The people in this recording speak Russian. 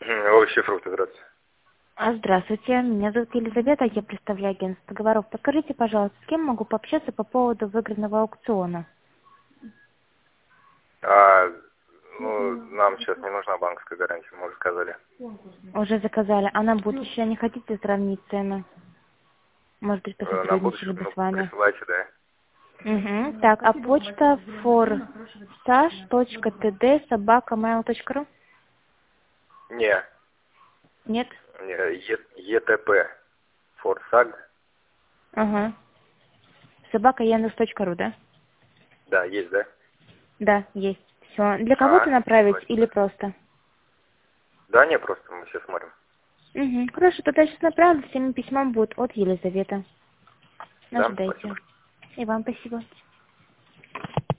Овощи, фрукты, здравствуйте. Здравствуйте, меня зовут Елизавета, я представляю агентство договоров. Подскажите, пожалуйста, с кем могу пообщаться по поводу выигранного аукциона? Нам сейчас не нужна банковская гарантия, мы уже сказали. Уже заказали, а на будущее не хотите сравнить цены? Может быть, На посотрудничали будущее, бы с вами? присылайте, да. Угу. Так, а почта forsage.td@mail.ru? Не, Нет? ЕТП, Форсаг, Ага. Собака.яндекс.ру, да? да, есть, да? Да, есть. Все. Для кого-то направить Присылайте, или да. просто? Да, не, просто мы сейчас смотрим. Угу. Хорошо, тогда сейчас направлю, всем письмом будет от Елизаветы. Да, спасибо. Ожидайте. И вам спасибо.